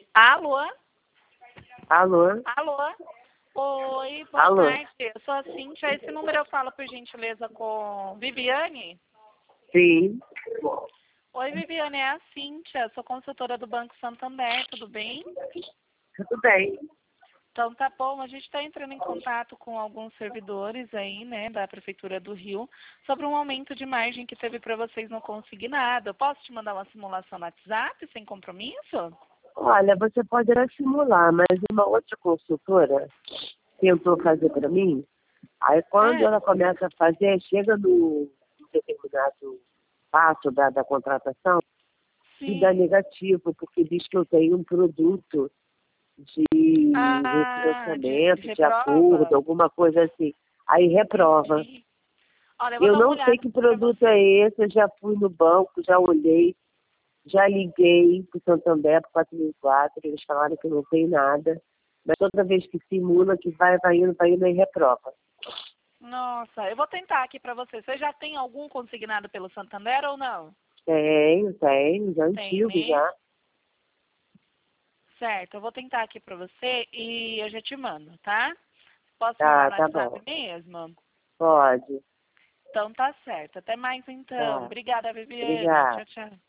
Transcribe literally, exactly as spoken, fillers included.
Alô? Alô? Alô? Oi, boa Alô? tarde. Eu sou a Cíntia. Esse número eu falo, por gentileza, com Viviane? Sim. Oi, Viviane, é a Cíntia. Sou consultora do Banco Santander, tudo bem? Tudo bem. Então tá bom, a gente está entrando em contato com alguns servidores aí, né, da Prefeitura do Rio, sobre um aumento de margem que teve para vocês no consignado. Eu posso te mandar uma simulação no WhatsApp, sem compromisso? Olha, você pode até simular, mas uma outra consultora tentou fazer para mim, aí quando É, ela começa a fazer, chega no determinado passo da, da contratação e dá sim. negativo, porque diz que eu tenho um produto de Ah, de, de refinanciamento, de reprova? acordo, alguma coisa assim. Aí reprova. Entendi. Olha, eu vou Eu dar uma não sei olhada que para produto é você. esse, eu já fui no banco, já olhei, já liguei para o Santander, para quatro mil e quatro, eles falaram que não tem nada, mas toda vez que simula, que vai, vai indo, vai indo e reprova. Nossa, eu vou tentar aqui para você. Você já tem algum consignado pelo Santander ou não? Tenho, tenho, já Tem, antigo né? já. Certo, eu vou tentar aqui para você e eu já te mando, tá? Posso mandar Tá, no tá WhatsApp bom. mesmo? Pode. Então tá certo. Até mais então. Tá. Obrigada, Viviane. Obrigada. Tchau, tchau.